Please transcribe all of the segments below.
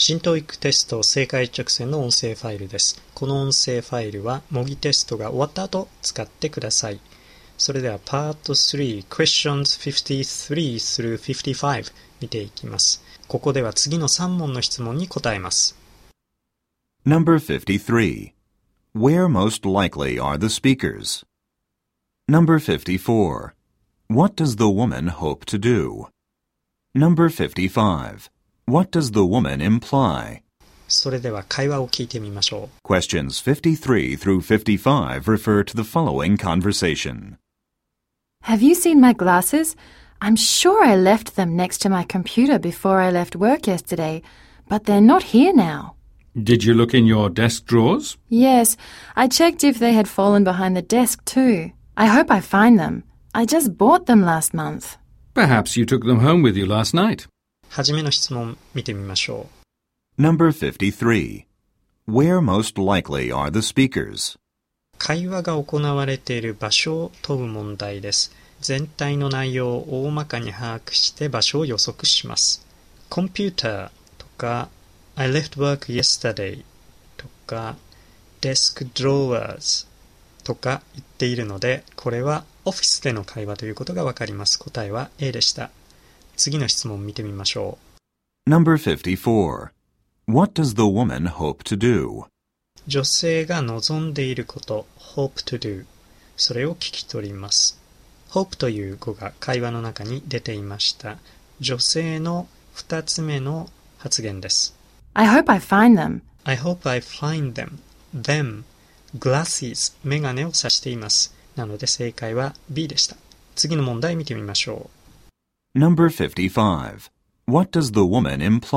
新 TOEIC テスト正解直線の音声ファイルです。この音声ファイルは模擬テストが終わった後使ってください。それでは Part 3 Questions 53 through 55見ていきます。ここでは次の3問の質問に答えます。 Number 53. Where most likely are the speakers? Number 54. What does the woman hope to do? Number 55. What does the woman imply? それでは会話を聞いてみましょう。 Questions 53 through 55 refer to the following conversation. Have you seen my glasses? I'm sure I left them next to my computer before I left work yesterday, but they're not here now. Did you look in your desk drawers? Yes, I checked if they had fallen behind the desk too. I hope I find them. I just bought them last month. Perhaps you took them home with you last night. はじめの質問見てみましょう。Number 53. Where most likely are the speakers? 会話が行われている場所を問う問題です。全体の内容を大まかに把握して場所を予測します。コンピューターとか I left work yesterday とか desk drawers とか言っているので、これはオフィスでの会話ということがわかります。答えは A でした。次の質問見てみましょう。Number 54. What does the woman hope to do? 女性が望んでいること、hope to do。それを聞き取ります。hope という語が会話の中に出ていました。女性の2つ目の発言です。 I hope I find them. I hope I find them. Them. Glasses. メガネを指しています。なので正解は B でした。次の問題見てみましょう。Number 55. What does the woman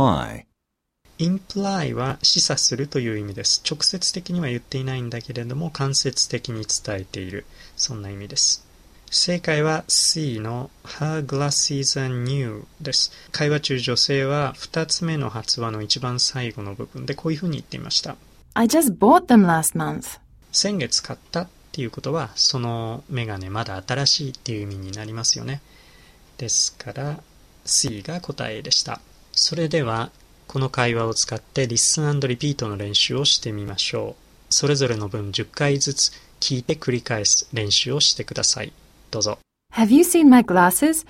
imply?imply は示唆するという意味です。直接的には言っていないんだけれども間接的に伝えている、そんな意味です。正解は C の Her glasses are new です。会話中女性は2つ目の発話の一番最後の部分でこういうふうに言っていました。 I just bought them last month. 先月買ったっていうことはそのメガネまだ新しいっていう意味になりますよね。ですから C が答えでした。それではこの会話を使ってリッスン&リピートの練習をしてみましょう。それぞれの文10回ずつ聞いて繰り返す練習をしてください。どうぞ。 Have you seen my glasses?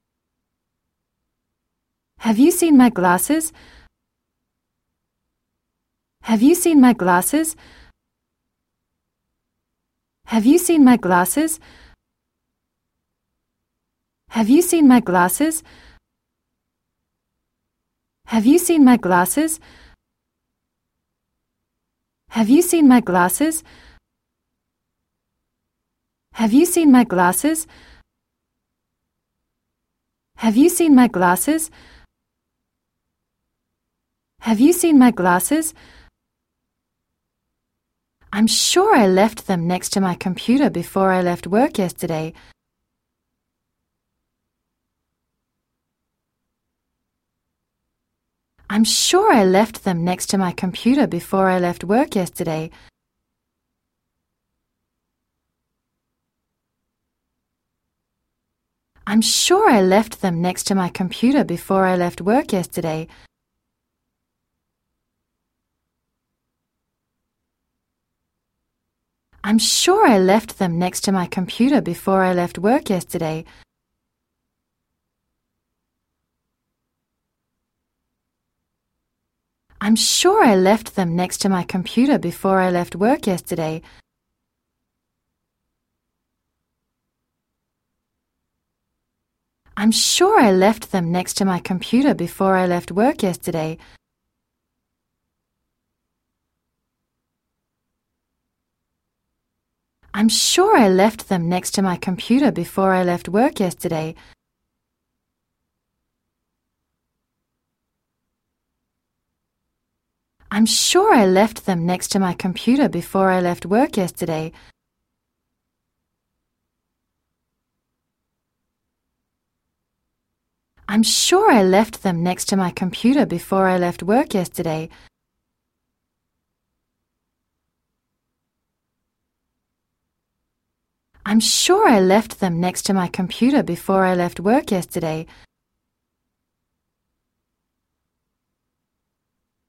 Have you seen my glasses? Have you seen my glasses? Have you seen my glasses? Have you seen my glasses? Have you seen my glasses? Have you seen my glasses? Have you seen my glasses? Have you seen my glasses? Have you seen my glasses? I'm sure I left them next to my computer before I left work yesterday. I'm sure I left them next to my computer before I left work yesterday. I'm sure I left them next to my computer before I left work yesterday. I'm sure I left them next to my computer before I left work yesterday. I'm sure I left them next to my computer before I left work yesterday. I'm sure I left them next to my computer before I left work yesterday. I'm sure I left them next to my computer before I left work yesterday. I'm sure I left them next to my computer before I left work yesterday. I'm sure I left them next to my computer before I left work yesterday. I'm sure I left them next to my computer before I left work yesterday.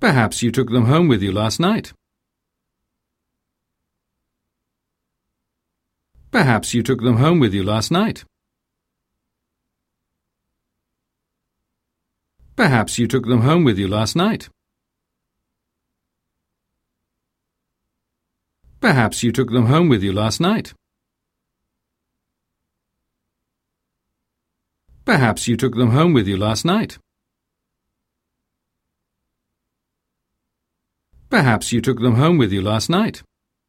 Perhaps you took them home with you last night. Perhaps you took them home with you last night. Perhaps you took them home with you last night. Perhaps you took them home with you last night. Perhaps you took them home with you last night. Perhaps you took them home with you last night.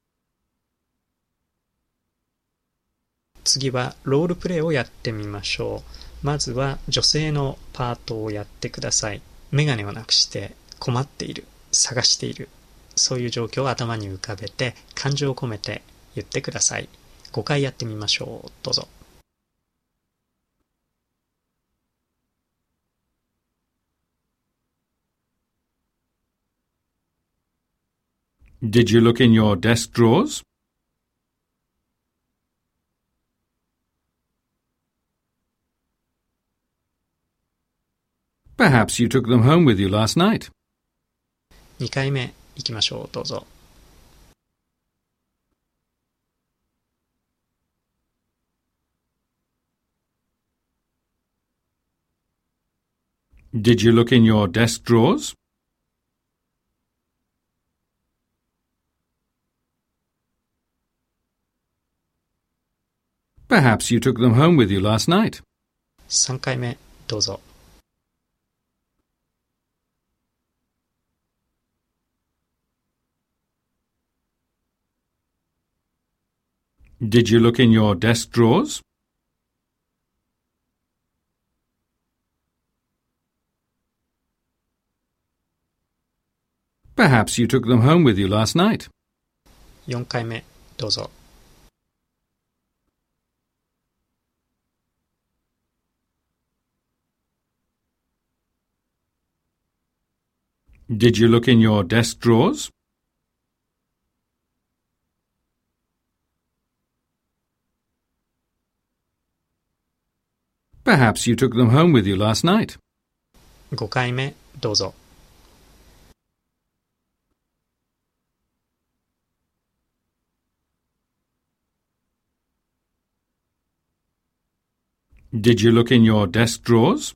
次はロールプレイをやってみましょう。まずは女性のパートをやってください。メガネをなくして困っている、探している、そういう状況を頭に浮かべて感情を込めて言ってください。5回やってみましょう。どうぞ。 Did you look in your desk drawers? Perhaps you took them home with you last night. 2回目いきましょう。どうぞ。 Did you look in your desk drawers? Perhaps you took them home with you last night. 3回目どうぞ。 Did you look in your desk drawers? Perhaps you took them home with you last night. 4回目どうぞ。 Did you look in your desk drawers? Perhaps you took them home with you last night. 5回目どうぞ。 Did you look in your desk drawers?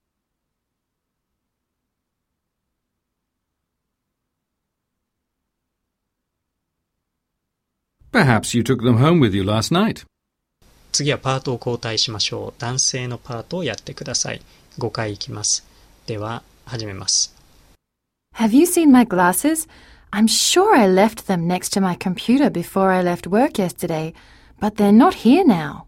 Perhaps you took them home with you last night. 次はパートを交代しましょう。男性のパートをやってください。5回いきます。では始めます。 Have you seen my glasses? I'm sure I left them next to my computer before I left work yesterday, but they're not here now.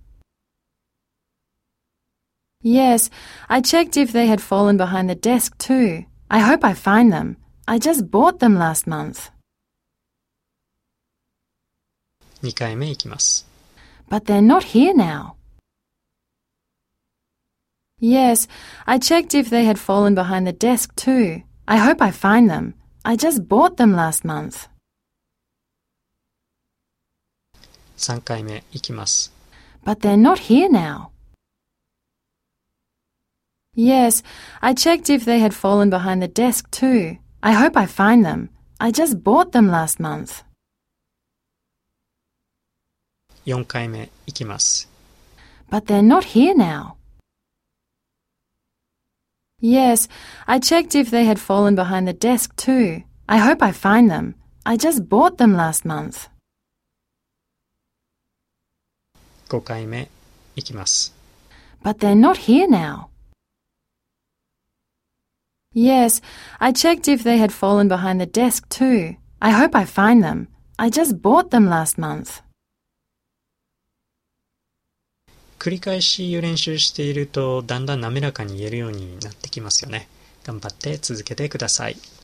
Yes, I checked if they had fallen behind the desk too. I hope I find them. I just bought them last month. 2回目いきます。 But they're not here now. Yes, I checked if they had fallen behind the desk too. I hope I find them. I just bought them last month. 3回目いきます。 But they're not here now. Yes, I checked if they had fallen behind the desk too. I hope I find them. I just bought them last month. 4回目いきます。 But they're not here now. Yes, I checked if they had fallen behind the desk too. I hope I find them. I just bought them last month. 5回目いきます。 But they're not here now. Yes, I checked if they had fallen behind the desk too. I hope I find them. I just bought them last month. 繰り返し練習しているとだんだん滑らかに言えるようになってきますよね。頑張って続けてください。